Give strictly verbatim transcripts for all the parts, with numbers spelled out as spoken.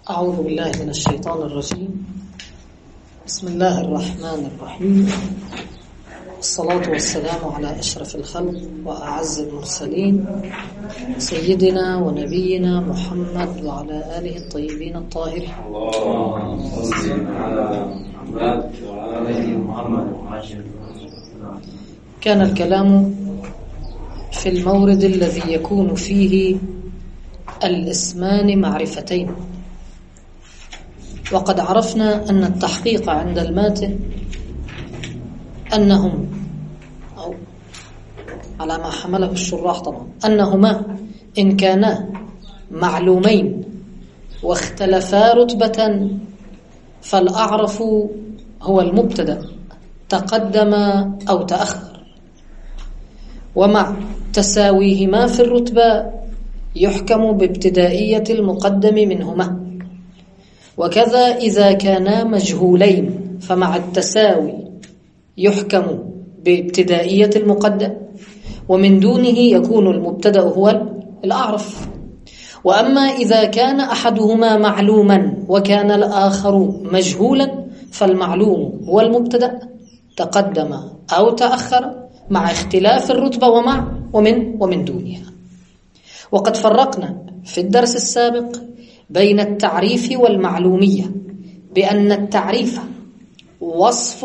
أعوذ بالله من الشيطان الرجيم. بسم الله الرحمن الرحيم، الصلاة والسلام على أشرف الخلق وأعز المرسلين سيدنا ونبينا محمد وعلى آله الطيبين الطاهرين. اللهم صل على محمد وعلى آل محمد. كان الكلام في المورد الذي يكون فيه الاسمان معرفتين، وقد عرفنا أن التحقيق عند الماتن أنهم أو على ما حمله الشراح طبعا أنهما إن كانا معلومين واختلفا رتبة فالأعرف هو المبتدأ تقدم أو تأخر، ومع تساويهما في الرتبة يحكم بابتدائية المقدم منهما. وكذا إذا كانا مجهولين فمع التساوي يحكم بابتدائية المقدم، ومن دونه يكون المبتدأ هو الأعرف. وأما إذا كان أحدهما معلوما وكان الآخر مجهولا فالمعلوم هو المبتدأ تقدم أو تأخر مع اختلاف الرتبة ومع ومن ومن دونها. وقد فرقنا في الدرس السابق بين التعريف والمعلومية بأن التعريف وصف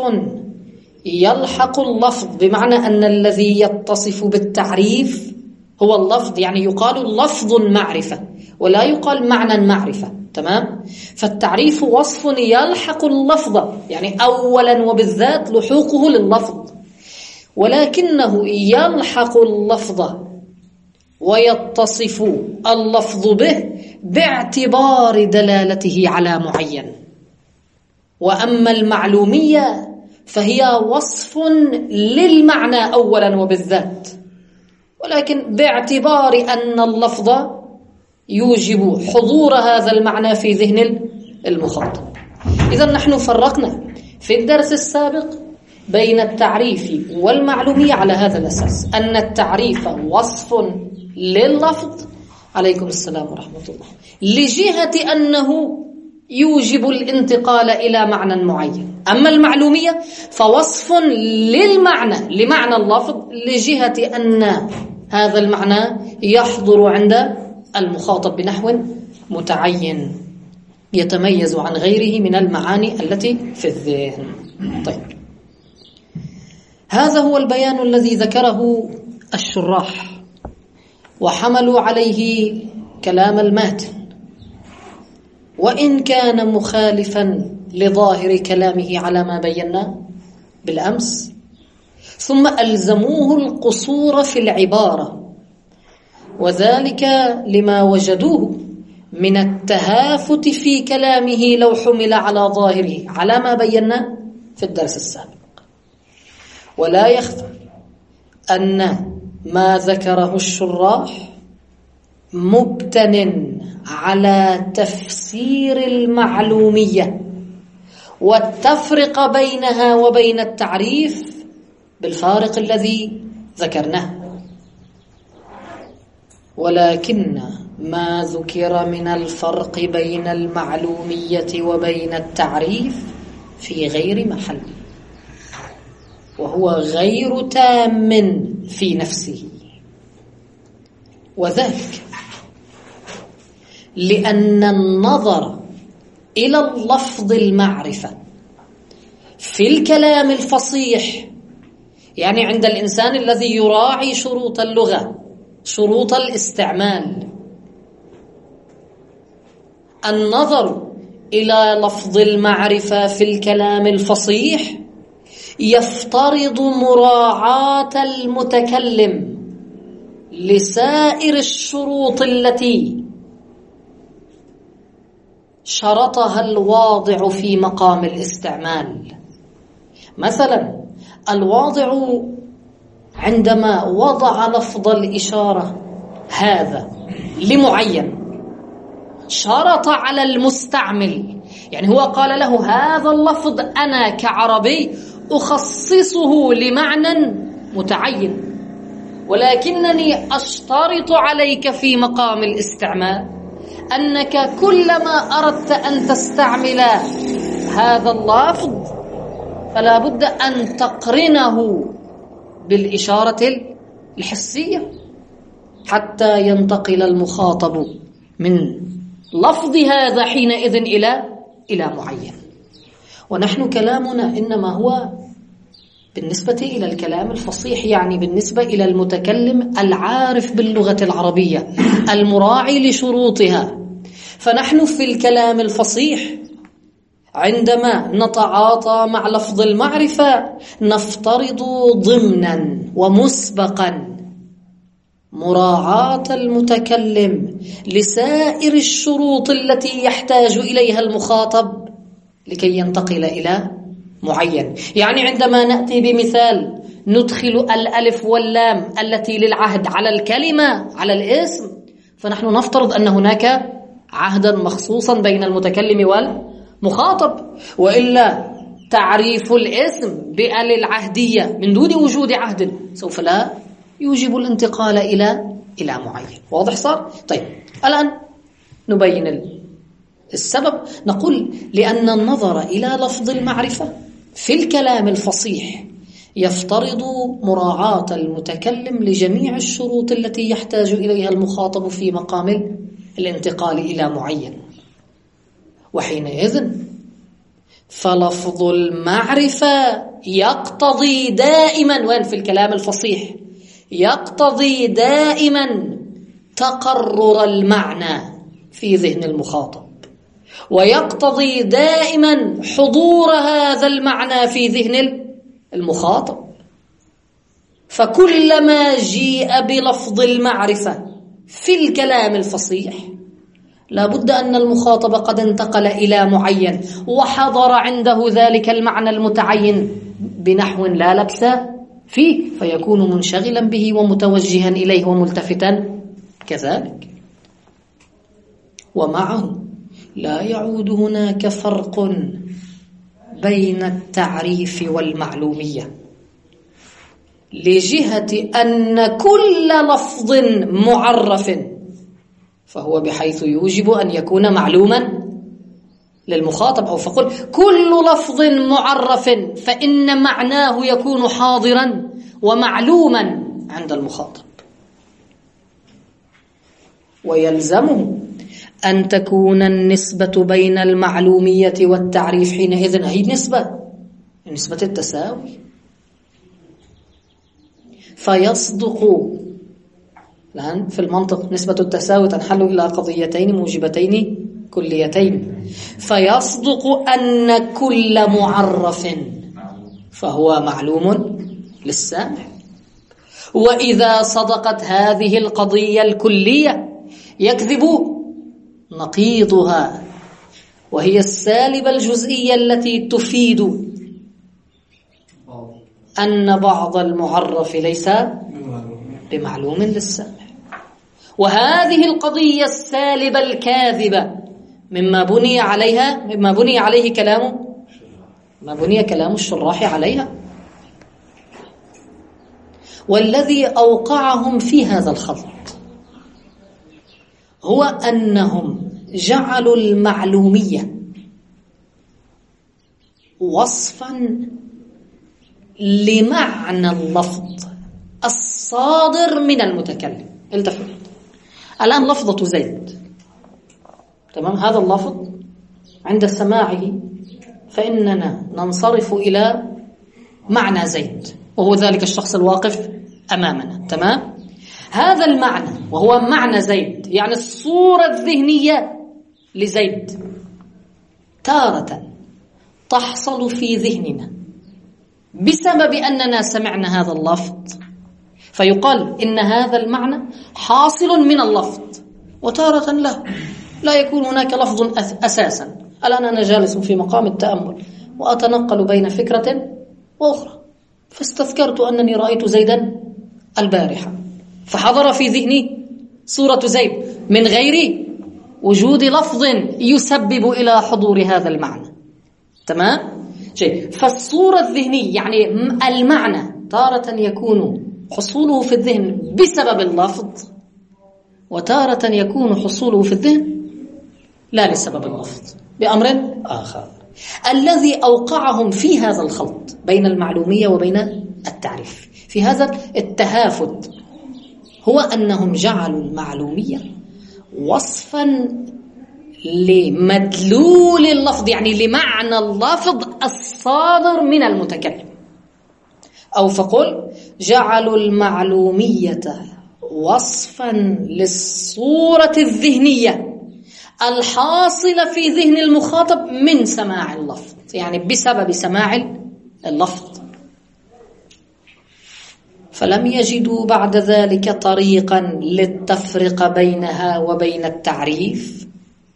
يلحق اللفظ، بمعنى أن الذي يتصف بالتعريف هو اللفظ، يعني يقال لفظ معرفة ولا يقال معنى معرفة. تمام؟ فالتعريف وصف يلحق اللفظ، يعني أولا وبالذات لحوقه لللفظ، ولكنه يلحق اللفظ ويتصف اللفظ به باعتبار دلالته على معين. وأما المعلومية فهي وصف للمعنى أولا وبالذات، ولكن باعتبار أن اللفظ يوجب حضور هذا المعنى في ذهن المخاطب. إذن نحن فرقنا في الدرس السابق بين التعريف والمعلومية على هذا الأساس، أن التعريف وصف لللفظ، عليكم السلام ورحمة الله، لجهة أنه يوجب الانتقال إلى معنى معين. أما المعلومية فوصف للمعنى لمعنى اللفظ لجهة أن هذا المعنى يحضر عند المخاطب بنحو متعين يتميز عن غيره من المعاني التي في الذهن. طيب، هذا هو البيان الذي ذكره الشراح وحملوا عليه كلام الماتن، وإن كان مخالفا لظاهر كلامه على ما بينا بالأمس، ثم ألزموه القصور في العبارة، وذلك لما وجدوه من التهافت في كلامه لو حمل على ظاهره على ما بينا في الدرس السابق. ولا يخفى أن ما ذكره الشراح مبتن على تفسير المعلومية والتفرق بينها وبين التعريف بالفارق الذي ذكرناه. ولكن ما ذكر من الفرق بين المعلومية وبين التعريف في غير محل، وهو غير تام في نفسه، وذلك لأن النظر إلى اللفظ المعرفة في الكلام الفصيح، يعني عند الإنسان الذي يراعي شروط اللغة شروط الاستعمال، النظر إلى لفظ المعرفة في الكلام الفصيح يفترض مراعاة المتكلم لسائر الشروط التي شرطها الواضع في مقام الاستعمال. مثلا الواضع عندما وضع لفظ الإشارة هذا لمعين شرط على المستعمل، يعني هو قال له هذا اللفظ أنا كعربي أخصصه لمعنى متعين، ولكنني أشترط عليك في مقام الاستعمال أنك كلما أردت أن تستعمل هذا اللفظ فلا بد أن تقرنه بالإشارة الحسية حتى ينتقل المخاطب من لفظ هذا حينئذ إلى إلى معين. ونحن كلامنا إنما هو بالنسبة إلى الكلام الفصيح، يعني بالنسبة إلى المتكلم العارف باللغة العربية المراعي لشروطها. فنحن في الكلام الفصيح عندما نتعاطى مع لفظ المعرفة نفترض ضمنا ومسبقا مراعاة المتكلم لسائر الشروط التي يحتاج إليها المخاطب لكي ينتقل إلى معين. يعني عندما نأتي بمثال ندخل الألف واللام التي للعهد على الكلمة على الاسم، فنحن نفترض أن هناك عهدا مخصوصا بين المتكلم والمخاطب، وإلا تعريف الاسم بأل العهدية من دون وجود عهد سوف لا يوجب الانتقال إلى إلى معين. واضح صار؟ طيب الآن نبين السبب. نقول لأن النظر إلى لفظ المعرفة في الكلام الفصيح يفترض مراعاة المتكلم لجميع الشروط التي يحتاج إليها المخاطب في مقام الانتقال إلى معين. وحينئذ فلفظ المعرفة يقتضي دائما، وين في الكلام الفصيح، يقتضي دائما تقرر المعنى في ذهن المخاطب، ويقتضي دائما حضور هذا المعنى في ذهن المخاطب. فكلما جيء بلفظ المعرفة في الكلام الفصيح لابد أن المخاطب قد انتقل إلى معين وحضر عنده ذلك المعنى المتعين بنحو لا لبس فيه، فيكون منشغلا به ومتوجها إليه وملتفتا كذلك. ومعه لا يعود هناك فرق بين التعريف والمعلومية، لجهة أن كل لفظ معرف فهو بحيث يوجب أن يكون معلوما للمخاطب، أو فقل كل لفظ معرف فإن معناه يكون حاضرا ومعلوما عند المخاطب. ويلزمه أن تكون النسبة بين المعلومية والتعريف حينئذ هي نسبة نسبة التساوي، فيصدق الآن في المنطق نسبة التساوي تنحل إلى قضيتين موجبتين كليتين، فيصدق أن كل معرف فهو معلوم للسامع. وإذا صدقت هذه القضية الكلية يكذب نقيضها، وهي السالبة الجزئية التي تفيد أن بعض المعرف ليس بمعلوم للسامع. وهذه القضية السالبة الكاذبة مما بني عليها مما بني عليه كلام ما بني كلام الشراح عليها. والذي أوقعهم في هذا الخلط هو أنهم جعلوا المعلومية وصفا لمعنى اللفظ الصادر من المتكلم. التفت الآن لفظة زيد، تمام؟ هذا اللفظ عند سماعه فإننا ننصرف إلى معنى زيد وهو ذلك الشخص الواقف أمامنا، تمام؟ هذا المعنى وهو معنى زيد يعني الصورة الذهنية لزيد تارة تحصل في ذهننا بسبب أننا سمعنا هذا اللفظ، فيقال إن هذا المعنى حاصل من اللفظ، وتارة لا لا يكون هناك لفظ أساسا. الآن أنا جالس في مقام التأمل وأتنقل بين فكرة وأخرى، فاستذكرت أنني رأيت زيدا البارحة، فحضر في ذهني صورة زيد من غير وجود لفظ يسبب إلى حضور هذا المعنى، تمام؟ جيد. فالصورة الذهنية يعني المعنى تارة يكون حصوله في الذهن بسبب اللفظ، وتارة يكون حصوله في الذهن لا لسبب اللفظ، بأمر آخر. الذي أوقعهم في هذا الخلط بين المعلومية وبين التعريف، في هذا التهافت، هو أنهم جعلوا المعلومية وصفا لمدلول اللفظ، يعني لمعنى اللفظ الصادر من المتكلم. أو فقل جعلوا المعلومية وصفا للصورة الذهنية الحاصلة في ذهن المخاطب من سماع اللفظ، يعني بسبب سماع اللفظ. فلم يجدوا بعد ذلك طريقا للتفرقة بينها وبين التعريف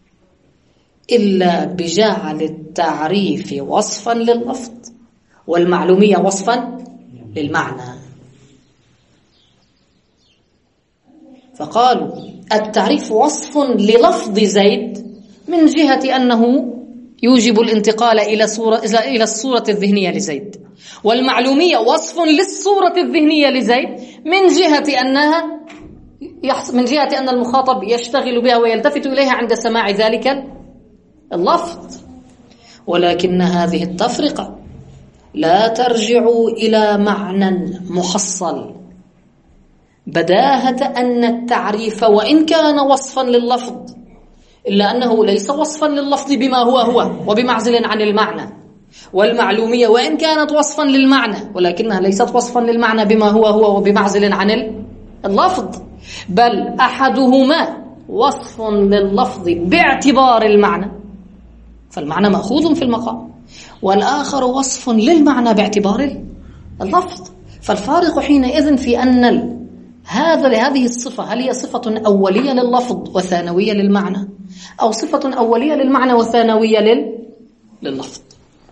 إلا بجعل التعريف وصفا لللفظ والمعلومية وصفا للمعنى. فقالوا التعريف وصف للفظ زيد من جهة أنه يوجب الانتقال إلى صورة إلى الصورة الذهنية لزيد، والمعلومية وصف للصورة الذهنية لزيد من جهة أنها من جهة أن المخاطب يشتغل بها ويلتفت إليها عند سماع ذلك اللفظ. ولكن هذه التفرقة لا ترجع إلى معنى محصل، بداهة أن التعريف وإن كان وصفا لللفظ إلا أنه ليس وصفا لللفظ بما هو هو وبمعزل عن المعنى، والمعلومية وإن كانت وصفا للمعنى ولكنها ليست وصفا للمعنى بما هو هو وبمعزل عن اللفظ، بل أحدهما وصف لللفظ باعتبار المعنى فالمعنى مأخوذ في المقام، والآخر وصف للمعنى باعتبار اللفظ. فالفارق حينئذ في أن هذا لهذه الصفة هل هي صفة أولية لللفظ وثانوية للمعنى، أو صفة أولية للمعنى وثانوية لل... لللفظ.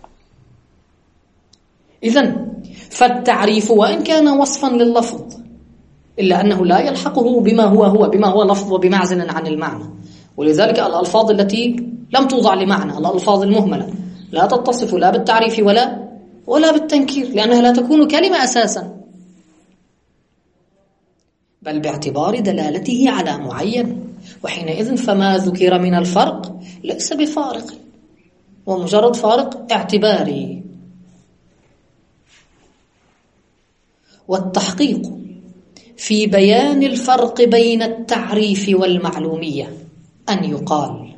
إذن فالتعريف وإن كان وصفا لللفظ إلا أنه لا يلحقه بما هو هو بما هو لفظ وبمعزل عن المعنى. ولذلك الألفاظ التي لم توضع لمعنى، الألفاظ المهملة، لا تتصف لا بالتعريف ولا ولا بالتنكير، لأنها لا تكون كلمة أساسا، بل باعتبار دلالته على معين. وحينئذ فما ذكر من الفرق ليس بفارق، ومجرد فارق اعتباري. والتحقيق في بيان الفرق بين التعريف والمعلومية أن يقال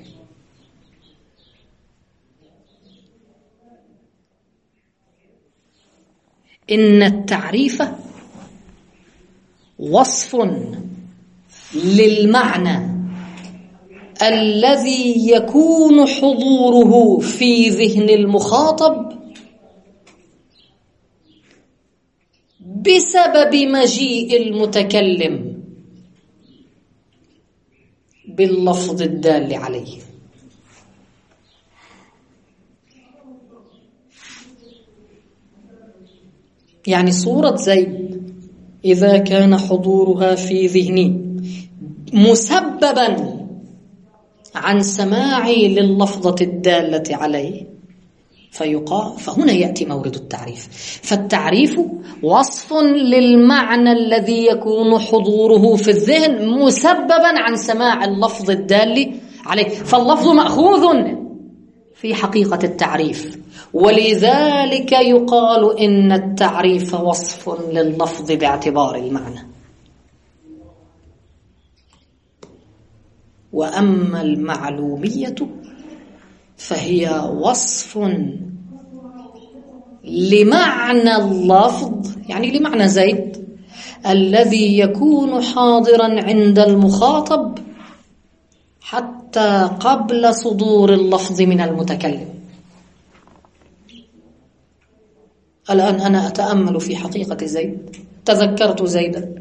إن التعريف وصف للمعنى الذي يكون حضوره في ذهن المخاطب بسبب مجيء المتكلم باللفظ الدال عليه. يعني صورة زيد إذا كان حضورها في ذهني مسببا عن سماعي لللفظة الدالة عليه فيقال فهنا يأتي مورد التعريف. فالتعريف وصف للمعنى الذي يكون حضوره في الذهن مسببا عن سماع اللفظ الدال عليه، فاللفظ مأخوذ في حقيقة التعريف، ولذلك يقال إن التعريف وصف لللفظ باعتبار المعنى. وأما المعلومية فهي وصف لمعنى اللفظ، يعني لمعنى زيد الذي يكون حاضرا عند المخاطب حتى قبل صدور اللفظ من المتكلم. الآن أنا أتأمل في حقيقة زيد، تذكرت زيدا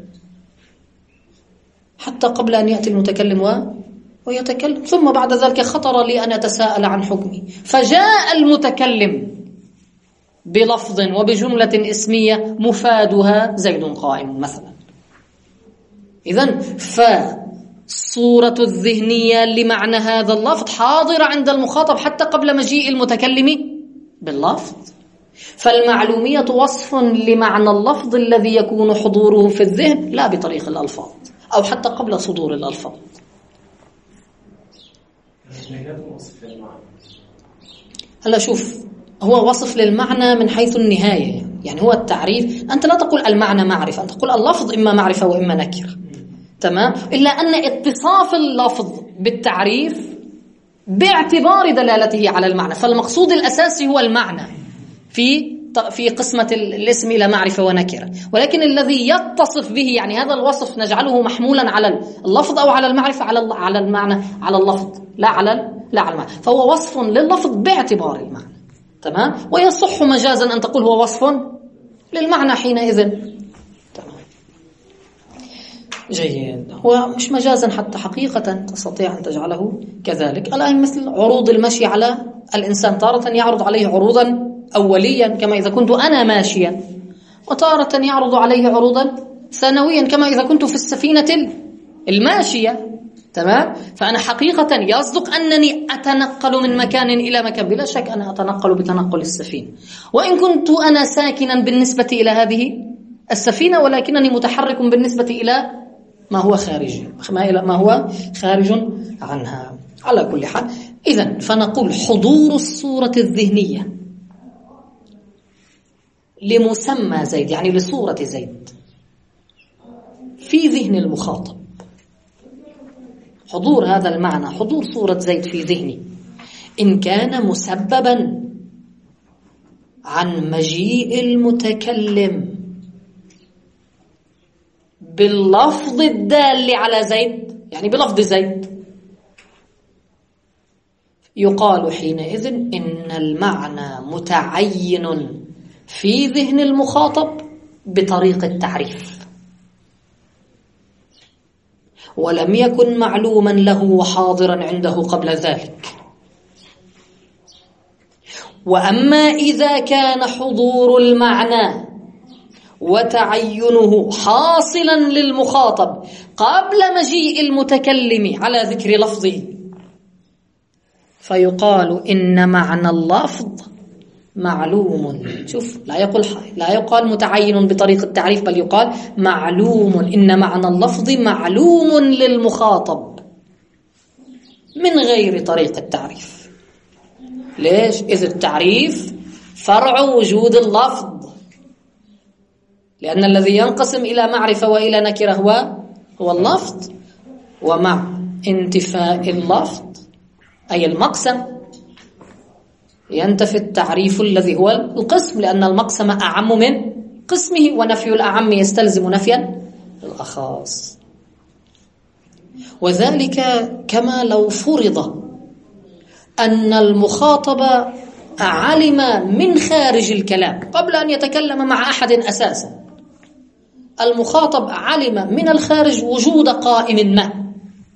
حتى قبل أن يأتي المتكلم و... ويتكلم، ثم بعد ذلك خطر لي أن أتساءل عن حكمي، فجاء المتكلم بلفظ وبجملة اسمية مفادها زيد قائم مثلا. إذن فالصورة الذهنية لمعنى هذا اللفظ حاضرة عند المخاطب حتى قبل مجيء المتكلم باللفظ. فالمعلومية وصف لمعنى اللفظ الذي يكون حضوره في الذهن لا بطريق الألفاظ أو حتى قبل صدور الألفاظ. هلا شوف، هو وصف للمعنى من حيث النهاية، يعني هو التعريف. أنت لا تقول المعنى معرفة، أنت تقول اللفظ إما معرفة وإما نكرة، تمام؟ إلا أن اتصاف اللفظ بالتعريف باعتبار دلالته على المعنى، فالمقصود الأساسي هو المعنى في في قسمة الاسم إلى معرفة ونكرة، ولكن الذي يتصف به، يعني هذا الوصف نجعله محمولا على اللفظ أو على المعرفة، على على المعنى، على اللفظ لا على لا على المعنى، فهو وصف لللفظ باعتبار المعنى، تمام؟ ويصح مجازا أن تقول هو وصف للمعنى حينئذ، تمام؟ جيد. هو مش مجازا حتى حقيقة تستطيع أن تجعله كذلك. الآن مثل عروض المشي على الإنسان، تارة يعرض عليه عروضا أوليا كما إذا كنت أنا ماشيا، وتارة يعرض عليه عروضا ثانويا كما إذا كنت في السفينة الماشية، تمام؟ فأنا حقيقة يصدق أنني أتنقل من مكان إلى مكان، بلا شك أنا أتنقل بتنقل السفينة، وإن كنت أنا ساكنا بالنسبة إلى هذه السفينة، ولكنني متحرك بالنسبة إلى ما هو خارج ما هو خارج عنها. على كل حال، إذن فنقول حضور الصورة الذهنية لمسمى زيد، يعني لصورة زيد في ذهن المخاطب، حضور هذا المعنى، حضور صورة زيد في ذهني، إن كان مسببا عن مجيء المتكلم باللفظ الدال على زيد، يعني بلفظ زيد، يقال حينئذ إن المعنى متعين في ذهن المخاطب بطريق التعريف، ولم يكن معلوما له وحاضرا عنده قبل ذلك. وأما إذا كان حضور المعنى وتعينه حاصلا للمخاطب قبل مجيء المتكلم على ذكر لفظه، فيقال إن معنى اللفظ معلوم. شوف، لا يقول لا يقال متعين بطريق التعريف، بل يقال معلوم، إن معنى اللفظ معلوم للمخاطب من غير طريق التعريف. ليش؟ إذ التعريف فرع وجود اللفظ، لأن الذي ينقسم إلى معرفة وإلى نكرة هو هو اللفظ، ومع انتفاء اللفظ أي المقسم ينتفي التعريف الذي هو القسم، لأن المقسم أعم من قسمه، ونفي الأعم يستلزم نفيا الأخص. وذلك كما لو فرض أن المخاطب علم من خارج الكلام قبل أن يتكلم مع أحد أساسا، المخاطب علم من الخارج وجود قائم ما،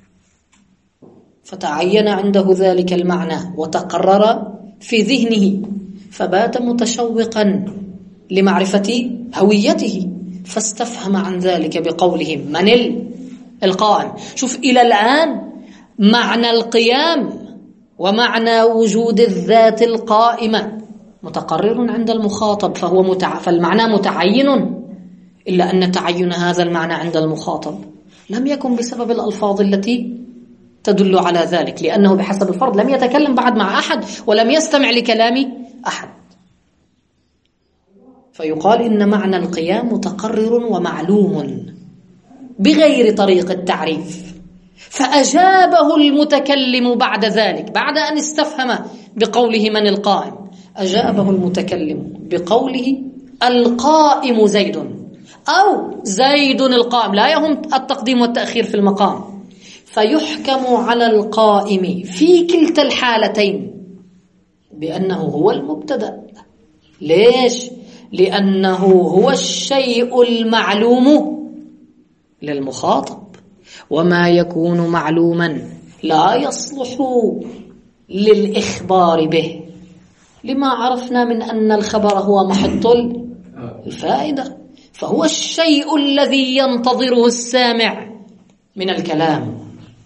فتعين عنده ذلك المعنى وتقرر في ذهنه، فبات متشوقا لمعرفة هويته، فاستفهم عن ذلك بقوله من القائم. شوف، إلى الآن معنى القيام ومعنى وجود الذات القائمة متقرر عند المخاطب، فهو متع... فالمعنى متعين، إلا أن تعين هذا المعنى عند المخاطب لم يكن بسبب الألفاظ التي تدل على ذلك، لأنه بحسب الفرض لم يتكلم بعد مع أحد ولم يستمع لكلام أحد، فيقال إن معنى القيام متقرر ومعلوم بغير طريق التعريف. فأجابه المتكلم بعد ذلك، بعد أن استفهم بقوله من القائم، أجابه المتكلم بقوله القائم زيد، أو زيد القائم، لا يهم التقديم والتأخير في المقام، فيحكم على القائم في كلتا الحالتين بأنه هو المبتدأ. ليش؟ لأنه هو الشيء المعلوم للمخاطب، وما يكون معلوما لا يصلح للإخبار به، لما عرفنا من أن الخبر هو محط الفائدة، فهو الشيء الذي ينتظره السامع من الكلام.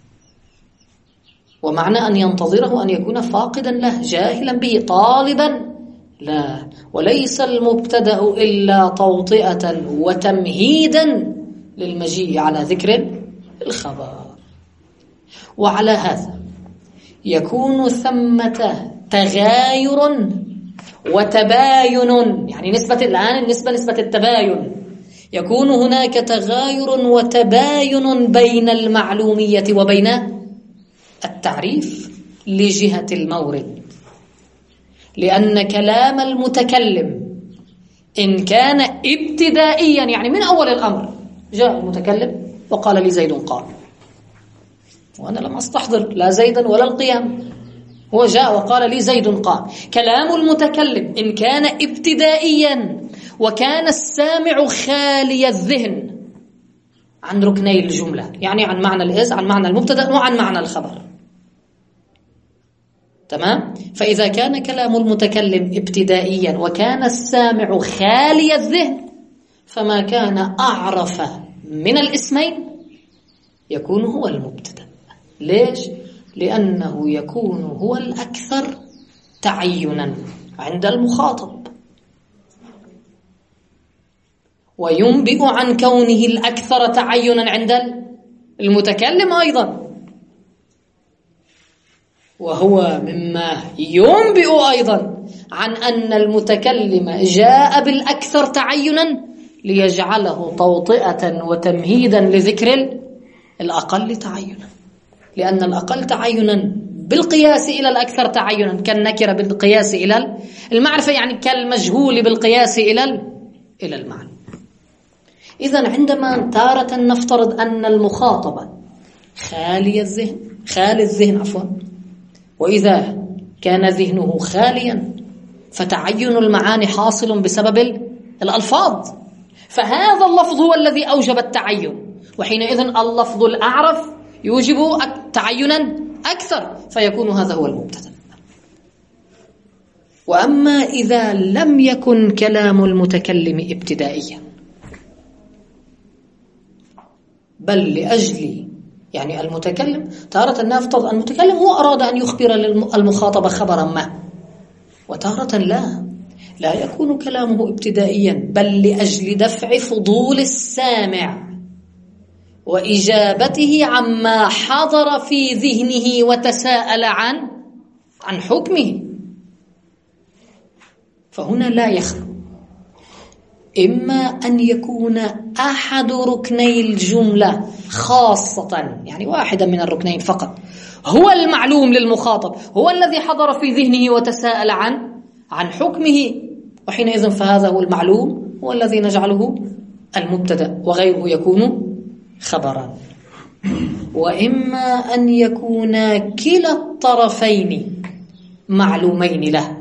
ومعنى أن ينتظره أن يكون فاقدا له، جاهلا به، طالبا لا، وليس المبتدأ إلا توطئة وتمهيدا للمجيء على ذكر الخبر. وعلى هذا يكون ثمة تغاير وتباين، يعني نسبة الآن النسبة نسبة التباين، يكون هناك تغاير وتباين بين المعلومية وبين التعريف لجهة المورد، لأن كلام المتكلم إن كان ابتدائيا، يعني من أول الأمر جاء المتكلم وقال لي زيد قام، وأنا لم أستحضر لا زيدا ولا القيام، هو جاء وقال لي زيد قام. كلام المتكلم إن كان ابتدائيا وكان السامع خالي الذهن عن ركني الجملة، يعني عن معنى الإز، عن معنى المبتدأ وعن معنى الخبر، تمام؟ فإذا كان كلام المتكلم ابتدائيا وكان السامع خالي الذهن، فما كان أعرف من الاسمين يكون هو المبتدأ. ليش؟ لأنه يكون هو الأكثر تعينا عند المخاطب، وينبئ عن كونه الأكثر تعينا عند المتكلم أيضا، وهو مما ينبئ أيضا عن أن المتكلم جاء بالأكثر تعينا ليجعله توطئة وتمهيدا لذكر الأقل تعينا، لأن الأقل تعينا بالقياس إلى الأكثر تعينا كالنكرة بالقياس إلى المعرفة، يعني كالمجهول بالقياس إلى إلى المعنى. إذن عندما تارة نفترض أن المخاطب خالي الذهن خالي الذهن عفوا وإذا كان ذهنه خاليا فتعين المعاني حاصل بسبب الألفاظ، فهذا اللفظ هو الذي أوجب التعين، وحينئذ اللفظ الأعرف يوجب تعينا أكثر، فيكون هذا هو المبتدأ. وأما إذا لم يكن كلام المتكلم ابتدائيا، بل لأجل يعني المتكلم تارة نفترض أن المتكلم هو أراد أن يخبر المخاطب خبرا ما، وتارة لا لا يكون كلامه ابتدائيا، بل لأجل دفع فضول السامع وإجابته عما حضر في ذهنه وتساءل عن عن حكمه. فهنا لا يخلو إما أن يكون أحد ركني الجملة خاصة، يعني واحدا من الركنين فقط هو المعلوم للمخاطب، هو الذي حضر في ذهنه وتساءل عن عن حكمه، وحينئذ فهذا هو المعلوم هو الذي نجعله المبتدأ وغيره يكون خبرا. وإما أن يكون كلا الطرفين معلومين له،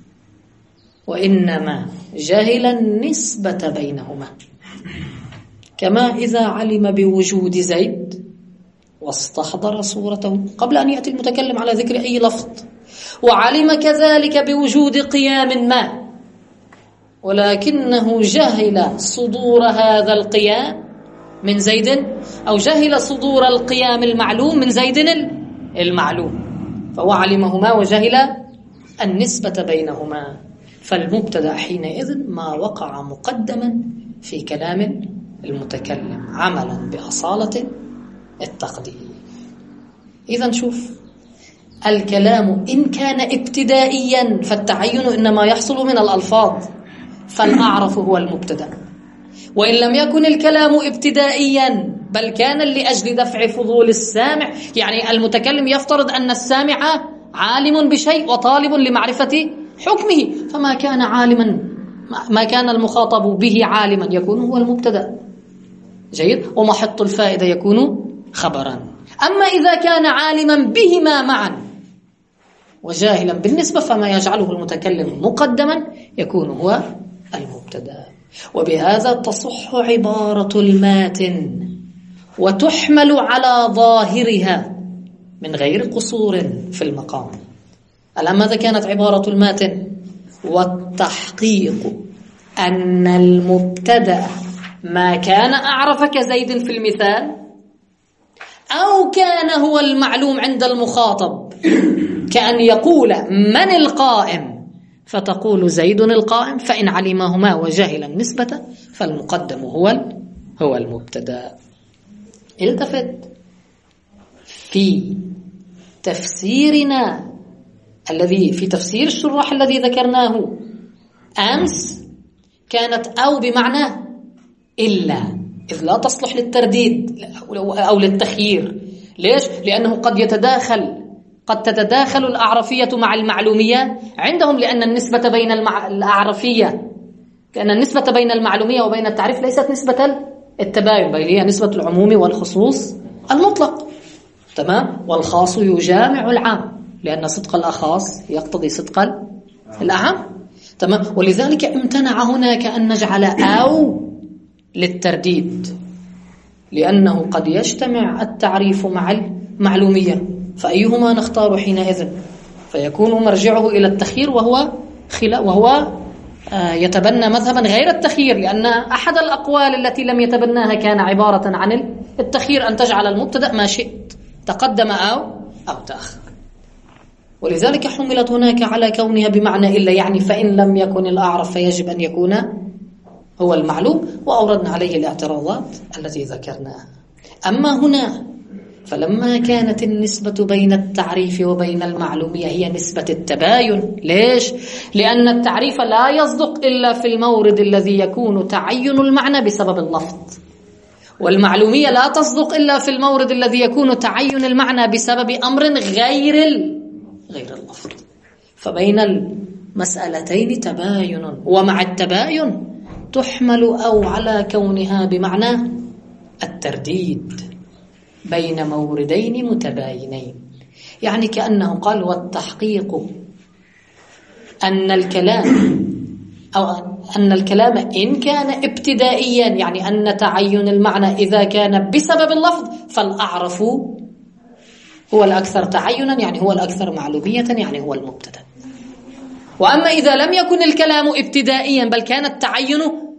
وإنما جهل النسبة بينهما، كما إذا علم بوجود زيد واستحضر صورته قبل أن يأتي المتكلم على ذكر أي لفظ، وعلم كذلك بوجود قيام ما، ولكنه جهل صدور هذا القيام من زيد، أو جهل صدور القيام المعلوم من زيد المعلوم، فهو علمهما وجهل النسبة بينهما، فالمبتدأ حينئذ ما وقع مقدما في كلام المتكلم عملا بأصالة التقدير. إذن شوف، الكلام إن كان ابتدائيا فالتعين إنما يحصل من الألفاظ، فالأعرف هو المبتدأ. وإن لم يكن الكلام ابتدائيا بل كان لأجل دفع فضول السامع، يعني المتكلم يفترض أن السامع عالم بشيء وطالب لمعرفة حكمه، فما كان عالما ما كان المخاطب به عالما يكون هو المبتدأ، جيد، ومحط الفائدة يكون خبرا. أما إذا كان عالما بهما معا وجاهلا بالنسبة، فما يجعله المتكلم مقدما يكون هو المبتدأ. وبهذا تصح عبارة الماتن وتحمل على ظاهرها من غير قصور في المقام. الآن ماذا كانت عبارة الماتن؟ والتحقيق أن المبتدأ ما كان أعرف كزيد في المثال، أو كان هو المعلوم عند المخاطب، كأن يقول من القائم فتقول زيد القائم، فإن علمهما وجهل النسبة فالمقدم هو هو المبتدأ. التفت في تفسيرنا الذي في تفسير الشراح الذي ذكرناه أمس كانت أو بمعنى إلا، إذ لا تصلح للترديد أو للتخيير. ليش؟ لأنه قد يتداخل قد تتداخل الأعرفية مع المعلومية عندهم، لأن النسبة بين المع... الأعرفية لأن النسبة بين المعلومية وبين التعريف ليست نسبة التباين، بل هي نسبة العموم والخصوص المطلق. تمام؟ والخاص يجامع العام، لأن صدق الأخاص يقتضي صدق الأعم. تمام؟ ولذلك امتنع هناك أن نجعل أو للترديد، لأنه قد يجتمع التعريف مع المعلومية، فأيهما نختار حينئذ؟ فيكون مرجعه إلى التخيير، وهو خلا وهو يتبنى مذهبا غير التخيير، لأن أحد الأقوال التي لم يتبناها كان عبارة عن التخيير، أن تجعل المبتدأ ما شئت، تقدم أو أو تأخر. ولذلك حملت هناك على كونها بمعنى إلا، يعني فإن لم يكن الأعرف فيجب أن يكون هو المعلوم، وأوردنا عليه الاعتراضات التي ذكرناها. أما هنا فلما كانت النسبة بين التعريف وبين المعلومية هي نسبة التباين. ليش؟ لأن التعريف لا يصدق إلا في المورد الذي يكون تعين المعنى بسبب اللفظ، والمعلومية لا تصدق إلا في المورد الذي يكون تعين المعنى بسبب أمر غير غير اللفظ. فبين المسألتين تباين، ومع التباين تحمل أو على كونها بمعنى الترديد بين موردين متباينين. يعني كأنه قال: والتحقيق أن الكلام أو أن الكلام إن كان ابتدائيا، يعني أن تعين المعنى إذا كان بسبب اللفظ، فالأعرف هو الأكثر تعينا، يعني هو الأكثر معلومية، يعني هو المبتدأ. وأما إذا لم يكن الكلام ابتدائيا بل كان التعين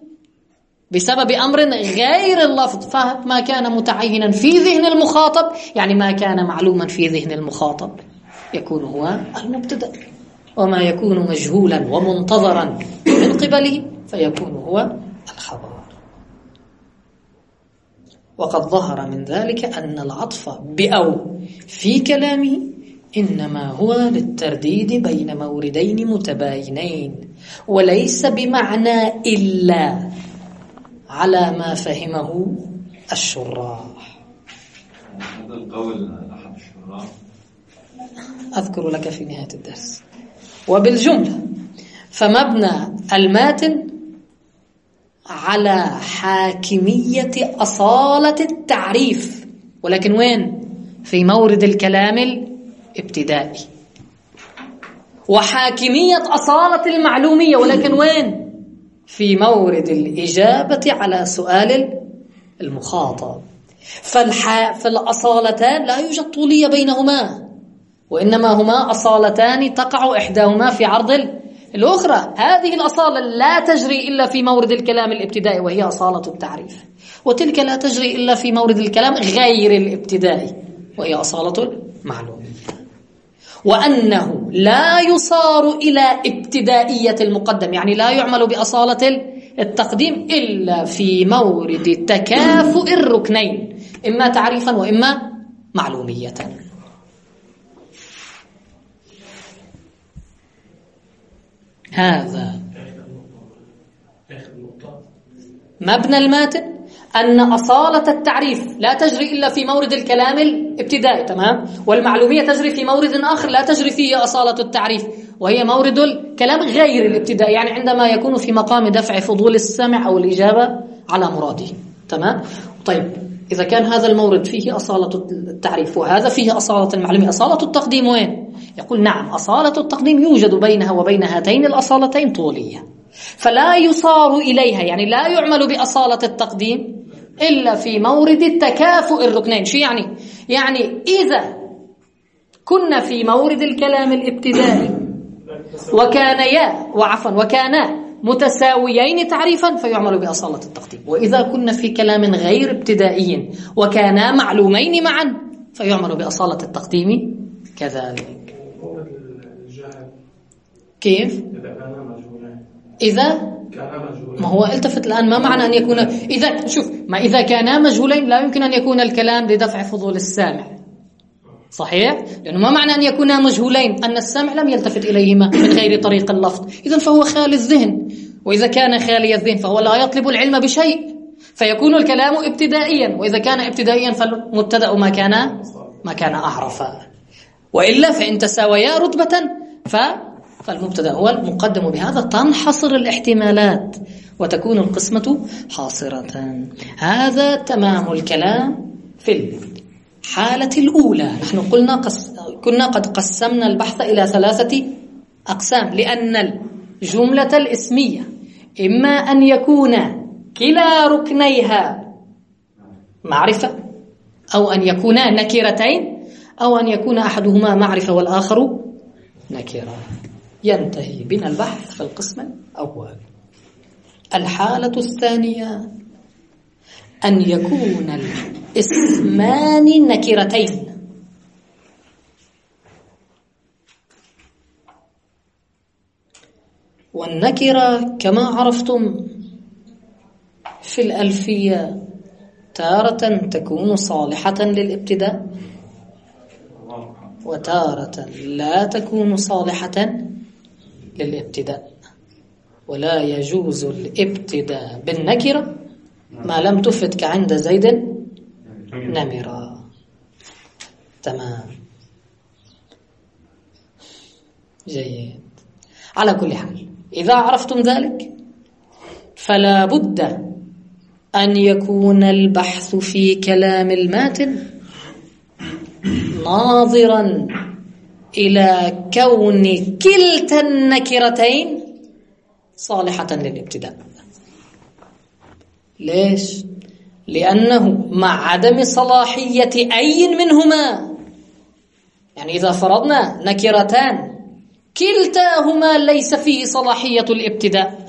بسبب أمر غير اللفظ، فما كان متعينا في ذهن المخاطب، يعني ما كان معلوما في ذهن المخاطب، يكون هو المبتدأ، وما يكون مجهولا ومنتظرا من قبله فيكون هو الخبر. وقد ظهر من ذلك أن العطف بأو في كلامه إنما هو للترديد بين موردين متباينين، وليس بمعنى إلا على ما فهمه الشراح. هذا القول أحد الشراح أذكر لك في نهاية الدرس. وبالجملة فمبنى الماتن على حاكمية أصالة التعريف، ولكن وين؟ في مورد الكلام الابتدائي. وحاكمية أصالة المعلومية، ولكن وين؟ في مورد الإجابة على سؤال المخاطب. فالح... فالأصالتان لا يوجد طولية بينهما، وإنما هما أصالتان تقع إحداهما في عرض الأخرى. هذه الأصالة لا تجري إلا في مورد الكلام الابتدائي، وهي أصالة التعريف، وتلك لا تجري إلا في مورد الكلام غير الابتدائي، وهي أصالة المعلومية. وأنه لا يصار إلى ابتدائية المقدم، يعني لا يعمل بأصالة التقديم إلا في مورد تكافؤ الركنين، إما تعريفا وإما معلومية. هذا مبنى الماتن، أن أصالة التعريف لا تجري إلا في مورد الكلام الابتدائي، تمام؟ والمعلومية تجري في مورد آخر لا تجري فيه أصالة التعريف، وهي مورد الكلام غير الابتدائي، يعني عندما يكون في مقام دفع فضول السمع أو الإجابة على مراده، تمام؟ طيب، إذا كان هذا المورد فيه أصالة التعريف وهذا فيه أصالة المعلومية، أصالة التقديم وين؟ يقول نعم، أصالة التقديم يوجد بينها وبين هاتين الأصالتين طولية، فلا يصار إليها، يعني لا يعمل بأصالة التقديم إلا في مورد تكافؤ الركنين. شو يعني؟ يعني إذا كنا في مورد الكلام الابتدائي وكانيا وعفوا وكانا متساويين تعريفا فيعمل بأصالة التقديم، وإذا كنا في كلام غير ابتدائي وكانا معلومين معا فيعمل بأصالة التقديم كذلك. كيف؟ إذا ما هو التفت الآن، ما معنى أن يكون إذا شوف ما إذا كانا مجهولين لا يمكن أن يكون الكلام لدفع فضول السامع، صحيح؟ لأنه ما معنى أن يكونا مجهولين أن السامع لم يلتفت إليهما من غير طريق اللفظ، إذن فهو خالي الذهن، وإذا كان خالي الذهن فهو لا يطلب العلم بشيء، فيكون الكلام ابتدائيا، وإذا كان ابتدائيا فالمبتدأ ما كان ما كان أعرفا، وإلا فإن تساويا رتبة فالمبتدأ هو المقدم. بهذا تنحصر الاحتمالات وتكون القسمة حاصرة. هذا تمام الكلام في الحالة الأولى. نحن قلنا قس... كنا قد قسمنا البحث إلى ثلاثة أقسام، لأن الجملة الاسمية إما أن يكون كلا ركنيها معرفة، أو أن يكونا نكرتين، أو أن يكون أحدهما معرفة والآخر نكرة. ينتهي بنا البحث في القسم الأول. الحالة الثانية أن يكون الاسمان نكرتين، والنكرة كما عرفتم في الألفية تارة تكون صالحة للابتداء، وتارة لا تكون صالحة للابتداء، ولا يجوز الابتداء بالنكرة ما لم تفت كعند زيد نمرة. تمام، جيد. على كل حال إذا عرفتم ذلك فلا بد أن يكون البحث في كلام الماتن ناظرا إلى كون كلتا النكرتين صالحة للابتداء. ليش؟ لأنه مع عدم صلاحية أي منهما، يعني إذا فرضنا نكرتان كلتاهما ليس فيه صلاحية الابتداء،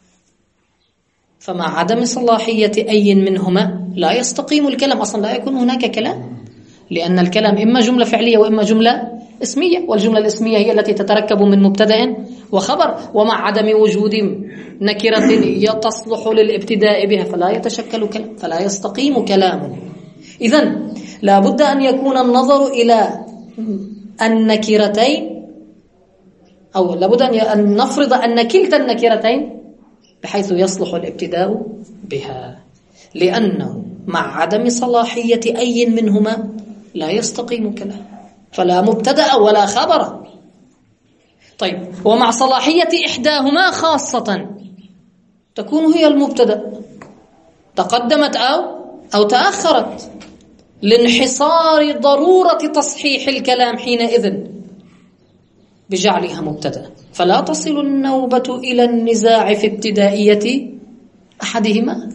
فمع عدم صلاحية أي منهما لا يستقيم الكلام، أصلا لا يكون هناك كلام، لأن الكلام إما جملة فعلية وإما جملة اسمية، والجملة الاسمية هي التي تتركب من مبتدأ وخبر، ومع عدم وجود نكرة تصلح للابتداء بها فلا يتشكل كلام، فلا يستقيم كلامه. إذن لا بد أن يكون النظر إلى النكرتين، أو لابد أن نفرض أن كلتا النكرتين بحيث يصلح الابتداء بها، لأنه مع عدم صلاحية أي منهما لا يستقيم كلام، فلا مبتدأ ولا خبر. طيب، ومع صلاحية إحداهما خاصة تكون هي المبتدأ، تقدمت أو أو تأخرت، لانحصار ضرورة تصحيح الكلام حينئذ بجعلها مبتدأ، فلا تصل النوبة إلى النزاع في ابتدائية أحدهما.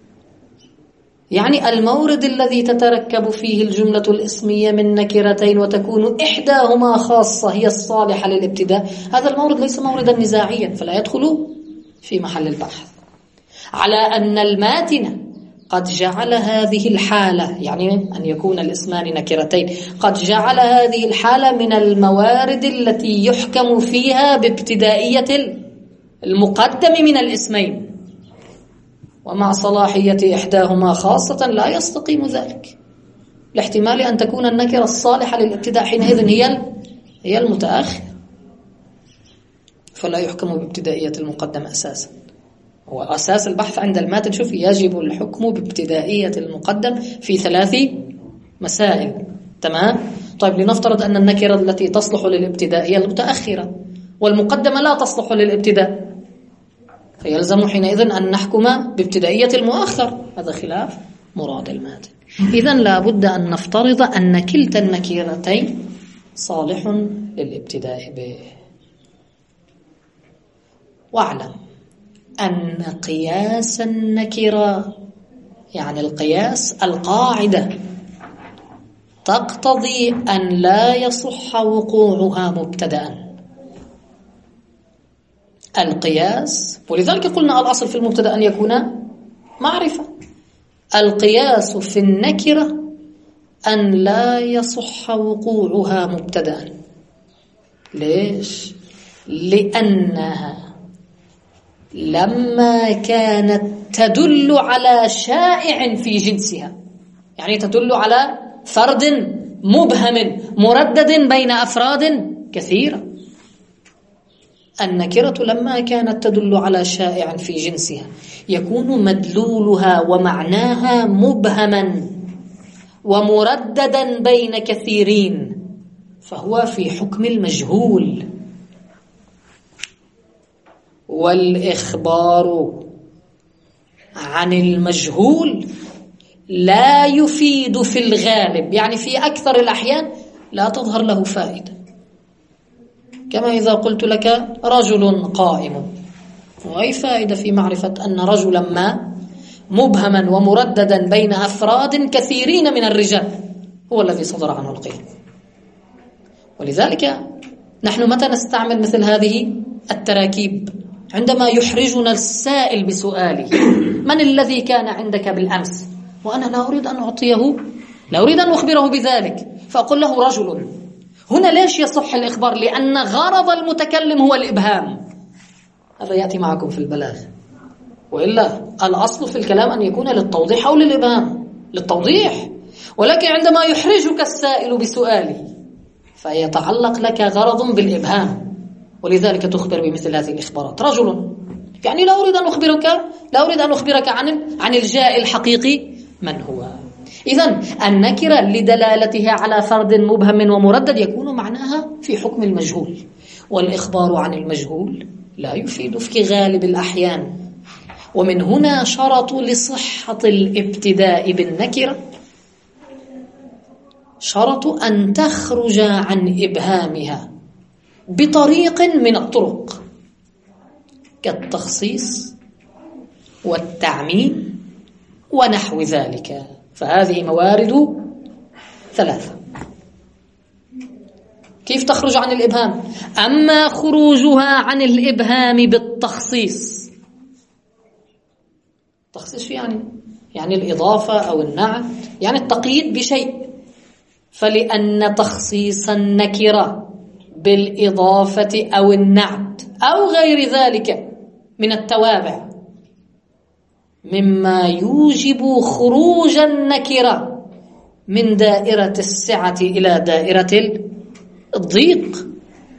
يعني المورد الذي تتركب فيه الجملة الاسمية من نكرتين وتكون إحداهما خاصة هي الصالحة للابتداء، هذا المورد ليس موردا نزاعيا، فلا يدخل في محل البحث. على أن الماتن قد جعل هذه الحالة، يعني أن يكون الاسمان نكرتين، قد جعل هذه الحالة من الموارد التي يحكم فيها بابتدائية المقدم من الاسمين، ومع صلاحية إحداهما خاصة لا يستقيم ذلك، لاحتمال أن تكون النكرة الصالحة للابتداء حينئذ هي هي المتأخر، فلا يحكم بابتدائية المقدم أساسا. هو أساس البحث عند الماتن، شوف، يجب الحكم بابتدائية المقدم في ثلاث مسائل. تمام؟ طيب، لنفترض أن النكرة التي تصلح للابتداء هي المتأخرة، والمقدمة لا تصلح للابتداء، فيلزم حينئذ أن نحكم بابتدائية المؤخر، هذا خلاف مراد الماتن. إذن لا بد أن نفترض أن كلتا النكرتين صالح للابتداء به. واعلم أن قياس النكرة، يعني القياس القاعدة، تقتضي أن لا يصح وقوعها مبتدأ. القياس، ولذلك قلنا الأصل في المبتدأ أن يكون معرفة. القياس في النكرة أن لا يصح وقوعها مبتدأ. ليش؟ لأنها لما كانت تدل على شائع في جنسها، يعني تدل على فرد مبهم مردد بين أفراد كثيرة. النكرة لما كانت تدل على شائع في جنسها يكون مدلولها ومعناها مبهما ومرددا بين كثيرين، فهو في حكم المجهول. والإخبار عن المجهول لا يفيد في الغالب، يعني في أكثر الأحيان لا تظهر له فائدة. كما إذا قلت لك رجل قائم، وأي فائدة في معرفة أن رجلا ما مبهما ومرددا بين أفراد كثيرين من الرجال هو الذي صدر عنه القيام. ولذلك نحن متى نستعمل مثل هذه التراكيب؟ عندما يحرجنا السائل بسؤاله: من الذي كان عندك بالأمس؟ وأنا لا أريد أن أعطيه، لا أريد أن أخبره بذلك، فأقول له رجل. هنا ليش يصح الإخبار؟ لأن غرض المتكلم هو الإبهام. هذا يأتي معكم في البلاغ، وإلا الأصل في الكلام أن يكون للتوضيح أو للإبهام. للتوضيح، ولكن عندما يحرجك السائل بسؤاله فيتعلق لك غرض بالإبهام، ولذلك تخبر بمثل هذه الإخبارات. رجل، يعني لا أريد أن أخبرك لا أريد أن أخبرك عن عن الجاء الحقيقي من هو. إذن النكرة لدلالتها على فرد مبهم ومردد يكون معناها في حكم المجهول، والإخبار عن المجهول لا يفيد في غالب الأحيان. ومن هنا شرطوا لصحة الابتداء بالنكرة شرطوا أن تخرج عن إبهامها بطريق من الطرق، كالتخصيص والتعميم ونحو ذلك. فهذه موارد ثلاثة. كيف تخرج عن الإبهام؟ أما خروجها عن الإبهام بالتخصيص، تخصيص يعني يعني الإضافة أو النعت، يعني التقييد بشيء. فلأن تخصيص النكرة بالإضافة أو النعت أو غير ذلك من التوابع مما يوجب خروج النكرة من دائرة السعة إلى دائرة الضيق.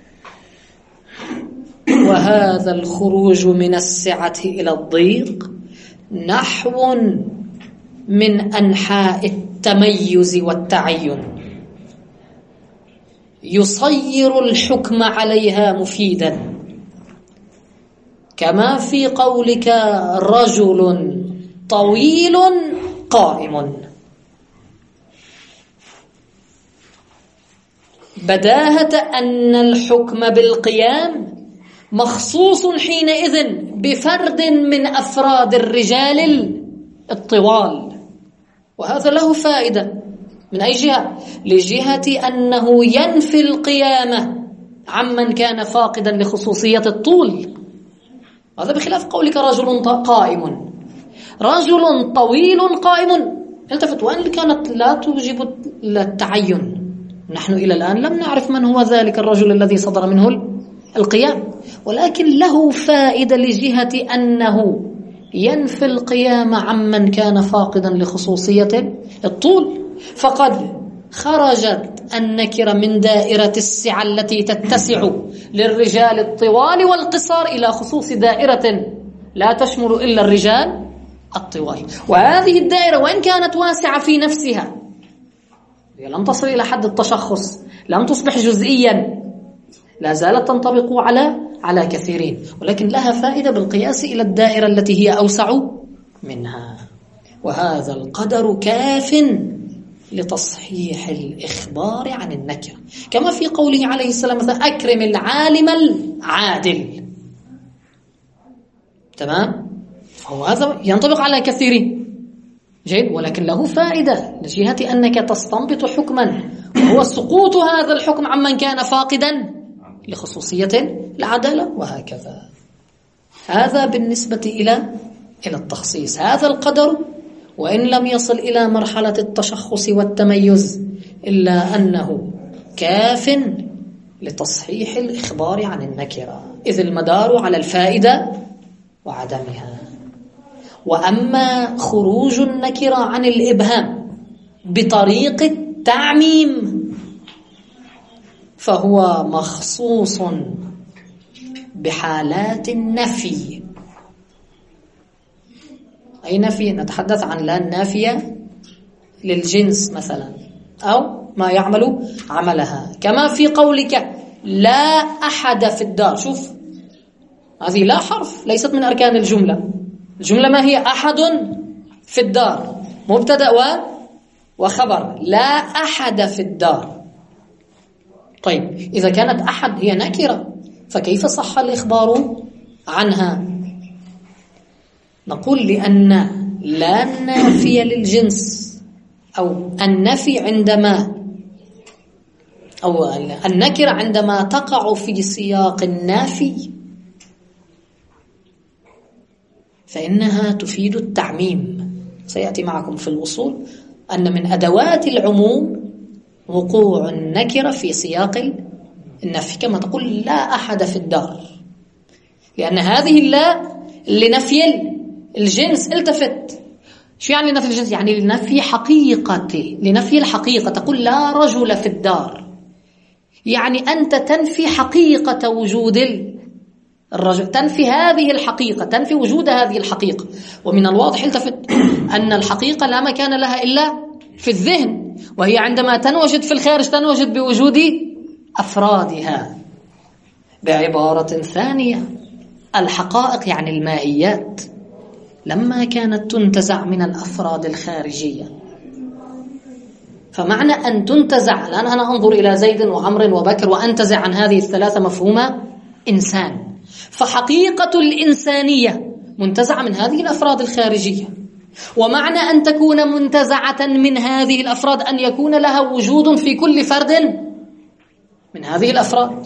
وهذا الخروج من السعة إلى الضيق نحو من أنحاء التميز والتعين يصير الحكم عليها مفيدا، كما في قولك رجل طويل قائم. بداهة أن الحكم بالقيام مخصوص حينئذ بفرد من أفراد الرجال الطوال، وهذا له فائدة. من أي جهة؟ لجهة أنه ينفي القيامة عمن كان فاقدا لخصوصية الطول. هذا بخلاف قولك رجل قائم. رجل طويل قائم، التفت، وأن كانت لا توجب التعين. نحن إلى الآن لم نعرف من هو ذلك الرجل الذي صدر منه القيام، ولكن له فائدة لجهة أنه ينفي القيام عمن كان فاقدا لخصوصية الطول. فقد خرجت النكرة من دائرة السعة التي تتسع للرجال الطوال والقصار إلى خصوص دائرة لا تشمل إلا الرجال الطوال. وهذه الدائرة وإن كانت واسعة في نفسها لم تصل إلى حد التشخص، لم تصبح جزئيا، لا زالت تنطبق على على كثيرين، ولكن لها فائدة بالقياس إلى الدائرة التي هي أوسع منها. وهذا القدر كاف لتصحيح الإخبار عن النكرة، كما في قوله عليه السلام مثلا أكرم العالم العادل. تمام؟ فهو هذا ينطبق على كثيرين، جيد، ولكن له فائدة لجهة أنك تستنبط حكما وهو سقوط هذا الحكم عمن كان فاقدا لخصوصية العدالة، وهكذا. هذا بالنسبة إلى إلى التخصيص. هذا القدر وإن لم يصل إلى مرحلة التشخص والتميز إلا أنه كاف لتصحيح الإخبار عن النكرة، إذ المدار على الفائدة وعدمها. وأما خروج النكرة عن الإبهام بطريق التعميم فهو مخصوص بحالات النفي. أي نفي؟ نتحدث عن لا النافية للجنس مثلا، أو ما يعمل عملها، كما في قولك لا أحد في الدار. شوف، هذه لا حرف، ليست من أركان الجملة. الجملة ما هي؟ أحد في الدار، مبتدأ وخبر. لا أحد في الدار. طيب إذا كانت أحد هي نكرة، فكيف صح الإخبار عنها؟ نقول لأن لا نافية للجنس، أو النفي عندما أو النكرة عندما تقع في سياق النافي فإنها تفيد التعميم. سيأتي معكم في الوصول أن من أدوات العموم وقوع النكرة في سياق النفي، كما تقول لا أحد في الدار، لأن هذه اللا لنفي الجنس. التفت، شو يعني لنفي الجنس؟ يعني لنفي حقيقة، لنفي الحقيقة. تقول لا رجل في الدار، يعني أنت تنفي حقيقة وجود الرجل، تنفي هذه الحقيقة، تنفي وجود هذه الحقيقة. ومن الواضح التفت أن الحقيقة لا مكان لها إلا في الذهن، وهي عندما تنوجد في الخارج تنوجد بوجود أفرادها. بعبارة ثانية، الحقائق يعني المائيات لما كانت تنتزع من الأفراد الخارجية، فمعنى أن تنتزع، الآن أنا أنظر إلى زيد وعمر وبكر وأنتزع عن هذه الثلاثة مفهومة إنسان، فحقيقة الإنسانية منتزعة من هذه الأفراد الخارجية. ومعنى أن تكون منتزعة من هذه الأفراد أن يكون لها وجود في كل فرد من هذه الأفراد،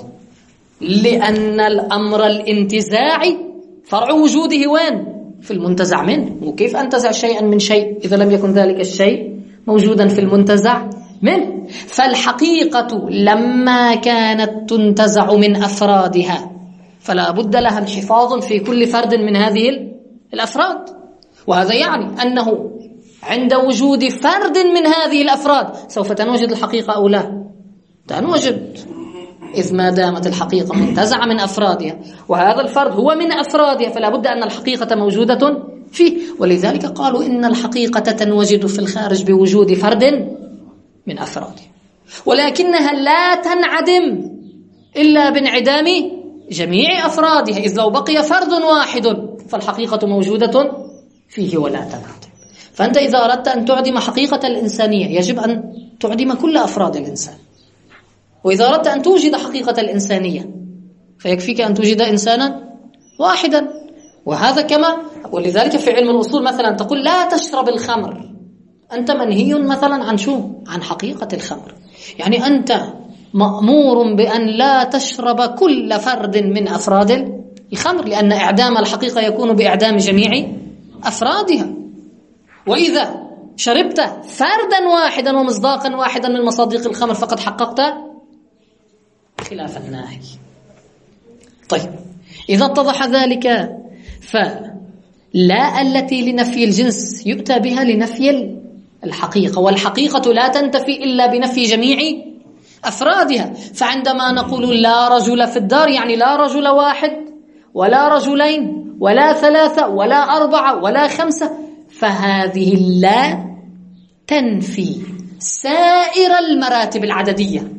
لأن الأمر الانتزاعي فرع وجوده وين؟ في المنتزع منه. وكيف أنتزع شيئا من شيء إذا لم يكن ذلك الشيء موجودا في المنتزع منه؟ فالحقيقة لما كانت تنتزع من أفرادها فلا بد لها انحفاظ في كل فرد من هذه الأفراد. وهذا يعني أنه عند وجود فرد من هذه الأفراد سوف تنوجد الحقيقة أو لا؟ تنوجد، إذ ما دامت الحقيقة منتزعة من أفرادها وهذا الفرد هو من أفرادها فلا بد أن الحقيقة موجودة فيه. ولذلك قالوا إن الحقيقة تنوجد في الخارج بوجود فرد من أفرادها، ولكنها لا تنعدم إلا بانعدام جميع أفرادها، إذ لو بقي فرد واحد فالحقيقة موجودة فيه ولا تنعدم. فأنت إذا أردت أن تعدم حقيقة الإنسانية يجب أن تعدم كل أفراد الإنسان، وإذا أردت أن توجد حقيقة الإنسانية فيكفيك أن توجد إنسانا واحدا. وهذا كما، ولذلك في علم الأصول مثلا تقول لا تشرب الخمر، أنت منهي مثلا عن شو؟ عن حقيقة الخمر، يعني أنت مأمور بأن لا تشرب كل فرد من أفراد الخمر، لأن إعدام الحقيقة يكون بإعدام جميع أفرادها. وإذا شربت فردا واحدا ومصداقا واحدا من مصادق الخمر فقد حققت خلاف الناهي. طيب إذا اتضح ذلك فلا التي لنفي الجنس يؤتى بها لنفي الحقيقة، والحقيقة لا تنتفي إلا بنفي جميع أفرادها. فعندما نقول لا رجل في الدار يعني لا رجل واحد ولا رجلين ولا ثلاثة ولا أربعة ولا خمسة، فهذه اللا تنفي سائر المراتب العددية.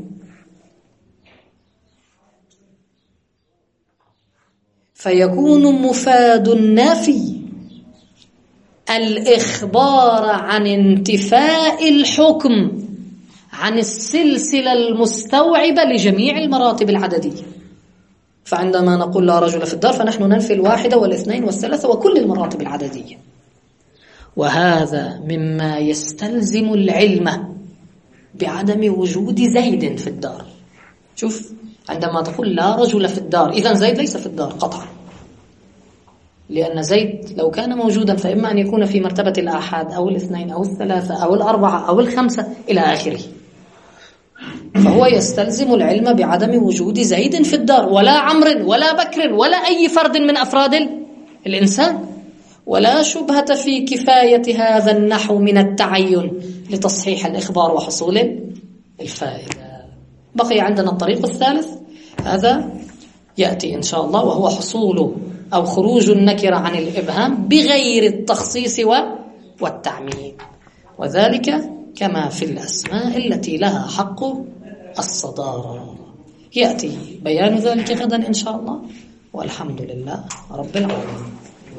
فيكون مفاد النافي الإخبار عن انتفاء الحكم عن السلسلة المستوعبة لجميع المراتب العددية. فعندما نقول لا رجل في الدار فنحن ننفي الواحدة والاثنين والثلاثة وكل المراتب العددية. وهذا مما يستلزم العلم بعدم وجود زيد في الدار. شوف، عندما تقول لا رجل في الدار إذن زيد ليس في الدار قطعا، لأن زيد لو كان موجودا فإما أن يكون في مرتبة الآحاد أو الاثنين أو الثلاثة أو الأربعة أو الخمسة إلى آخره. فهو يستلزم العلم بعدم وجود زيد في الدار ولا عمر ولا بكر ولا أي فرد من أفراد الإنسان. ولا شبهة في كفاية هذا النحو من التعين لتصحيح الإخبار وحصول الفائدة. بقي عندنا الطريق الثالث، هذا يأتي إن شاء الله، وهو حصول أو خروج النكرة عن الإبهام بغير التخصيص والتعميم، وذلك كما في الأسماء التي لها حق الصدارة. يأتي بيان ذلك غدا إن شاء الله، والحمد لله رب العالمين.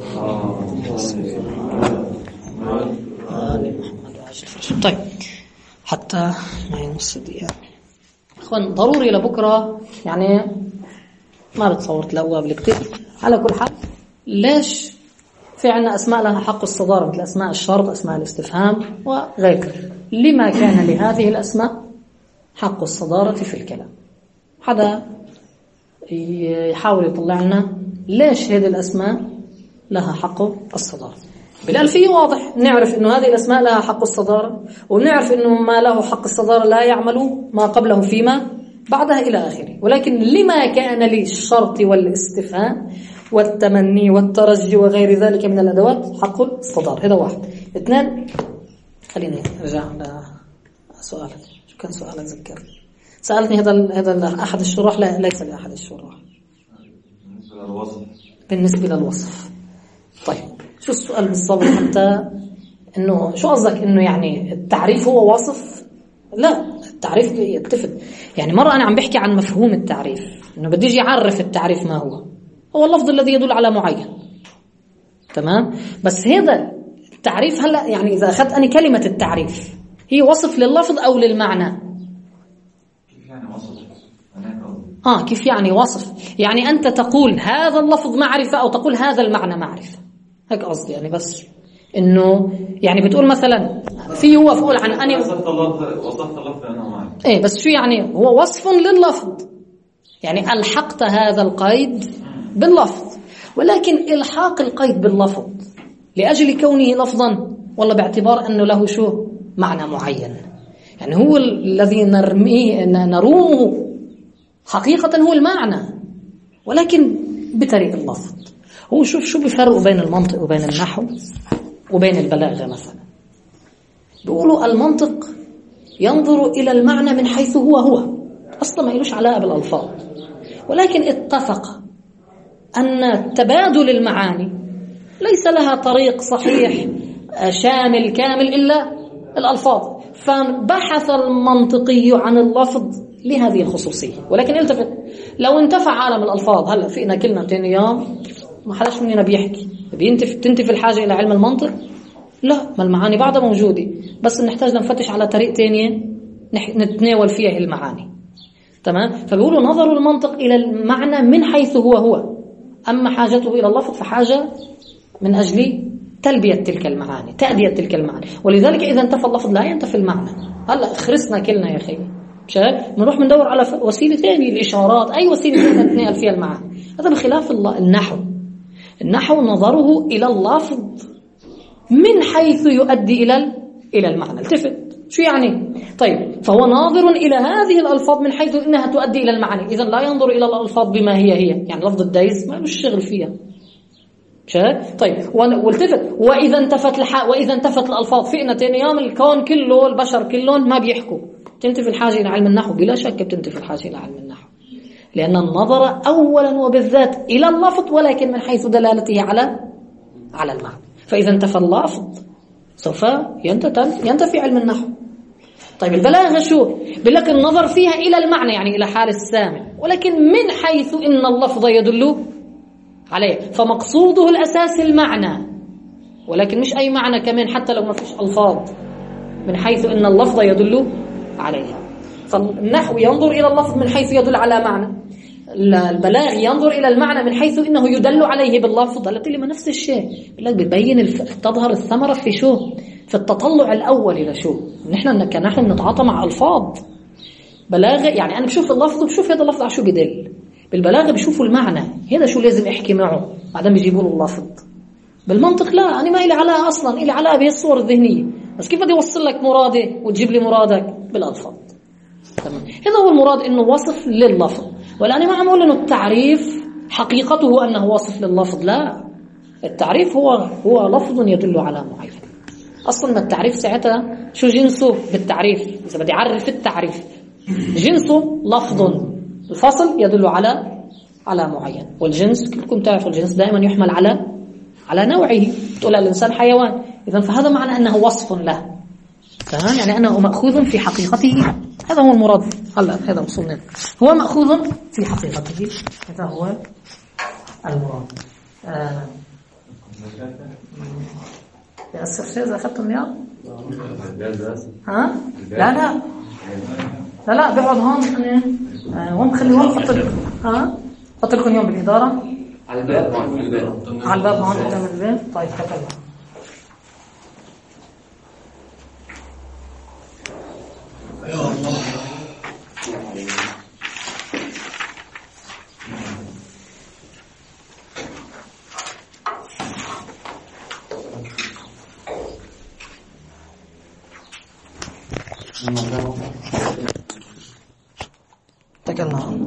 طيب حتى ما ينص دقيقة أخوان، ضروري لبكرة يعني ما بتصورت لأوها بالكتير. على كل حال، ليش في عنا أسماء لها حق الصدارة مثل أسماء الشرط، أسماء الاستفهام وغيرها؟ لما كان لهذه الأسماء حق الصدارة في الكلام؟ حدا يحاول يطلع لنا ليش هذه الأسماء لها حق الصدارة. بالألفية واضح، نعرف إنه هذه الأسماء لها حق الصدارة، ونعرف إنه ما له حق الصدارة لا يعمل ما قبله فيما بعدها إلى آخره. ولكن لما كان للشرط والاستفهام والتمني والترجي وغير ذلك من الأدوات حق الصدارة. هذا واحد. اثنين، خليني أرجع لسؤالك. شو كان سؤالك؟ ذكر سألتني هذا هذا أحد الشروح. لا، ليس لأحد الشروح. بالنسبة للوصف. بالنسبة للوصف. طيب شو السؤال بالضبط؟ حتى إنه شو قصدك؟ إنه يعني التعريف هو وصف؟ لا، التعريف يتفق. يعني مرة أنا عم بحكي عن مفهوم التعريف، إنه بدي أجي أعرف التعريف ما هو. هو اللفظ الذي يدل على معين، تمام؟ بس هذا التعريف هلا يعني إذا أخذت أنا كلمة التعريف هي وصف لللفظ أو للمعنى؟ كيف يعني وصف؟ آه كيف يعني وصف؟ يعني أنت تقول هذا اللفظ معرفة أو تقول هذا المعنى معرفة، هيك قصدي. يعني بس إنه يعني بتقول مثلا في هو بقول عن أنا وصفت اللفظ وصفت اللفظ بأنه معرفة. إيه بس شو يعني؟ هو وصف لللفظ، يعني ألحقت هذا القيد باللفظ. ولكن إلحاق القيد باللفظ لأجل كونه لفظا ولا باعتبار أنه له شو معنى معين؟ يعني هو الذي نرميه نرومه حقيقة هو المعنى، ولكن بطريق اللفظ. هو شوف شو بيفرقوا بين المنطق وبين النحو وبين البلاغة مثلا. بيقولوا المنطق ينظر إلى المعنى من حيث هو هو أصلا ما يلوش علاقة بالألفاظ، ولكن اتفق أن تبادل المعاني ليس لها طريق صحيح شامل كامل إلا الألفاظ، فبحث المنطقي عن اللفظ لهذه الخصوصية. ولكن التفت، لو انتفع عالم الألفاظ هلأ فينا كلنا تاني يوم ما حدش مننا بيحكي بينتف تنتفي الحاجة إلى علم المنطق؟ لا، ما المعاني بعدها موجودة، بس نحتاج نفتش على طريق تانية نتناول فيها المعاني، تمام؟ فبيقولوا نظروا المنطق إلى المعنى من حيث هو هو، أما حاجته إلى اللفظ فحاجة من أجل تلبية تلك المعاني، تأدية تلك المعاني. ولذلك إذا انتفى اللفظ لا ينتفي المعنى. هلأ خرسنا كلنا يا أخي، مشان نروح ندور على وسيلة ثانية، الإشارات، أي وسيلة ثانية نتنقل فيها المعاني. هذا بخلاف النحو. النحو نظره إلى اللفظ من حيث يؤدي إلى إلى المعنى. التفت شو يعني؟ طيب فهو ناظر إلى هذه الألفاظ من حيث إنها تؤدي إلى المعنى، إذن لا ينظر إلى الألفاظ بما هي هي. يعني لفظ الدايز ما له شغل فيها، شايف؟ طيب والتفت، وإذا انتفت الح... وإذا انتفت الألفاظ فينا تاني يوم الكون كله البشر كلهم ما بيحكوا، تنتفي الحاجة إلى علم النحو. بلا شك بتنتفي الحاجة إلى علم النحو، لأن النظر أولا وبالذات إلى اللفظ ولكن من حيث دلالته على على المعنى. فإذا انتفى اللفظ سوف ينتفي علم النحو. طيب البلاغة شو؟ بلك النظر فيها إلى المعنى، يعني إلى حال السامع، ولكن من حيث إن اللفظ يدل عليه، فمقصوده الأساس المعنى، ولكن مش أي معنى كمان حتى لو ما فيش ألفاظ، من حيث إن اللفظ يدل عليها. فالنحو ينظر إلى اللفظ من حيث يدل على معنى، البلاغ ينظر إلى المعنى من حيث إنه يدل عليه باللفظ. قالت لي ما نفس الشيء، لك بتبين الف... تظهر الثمرة في شو؟ في التطلع الأول إلى شو؟ نحن كنحن نتعاطى مع ألفاظ بلاغة، يعني أنا بشوف اللفظ وبشوف هذا اللفظ على شو بدل. بالبلاغة بشوفوا المعنى، هذا شو لازم أحكي معه، بعدين بيجيبوا له اللفظ. بالمنطق لا، أنا ما إلي علاقة أصلا، إلي علاقة بهالصور الذهنية، بس كيف بدي أوصل لك مرادي وتجيب لي مرادك؟ بالألفاظ. تمام، هذا هو المراد، إنه وصف لللفظ. ولا أنا ما عم أقول إنه التعريف حقيقته أنه وصف لللفظ، لا، التعريف هو هو لفظ يدل على معين. أصلا ما التعريف ساعتها شو جنسه بالتعريف؟ إذا بدي أعرف التعريف جنس لفظ، الفصل يدل على على معين، والجنس كلكم تعرفوا الجنس دائما يحمل على على نوعه. تقول الإنسان حيوان، إذن فهذا معنى أنه وصف له، تمام؟ يعني أنه مأخوذ في حقيقته، هذا هو المراد. هلا هذا وصلنا، هو مأخوذ في حقيقته، هذا هو المراد. آه. يأسف شيء إذا أخذتم اليوم؟ ها؟ لا لا لا لا بقعد هون يعني آه هون خلي هون حط ها حط لكم يوم بالإدارة على الباب هون، على الباب هون قدام البيت. طيب تكلم. يا الله. تكلم.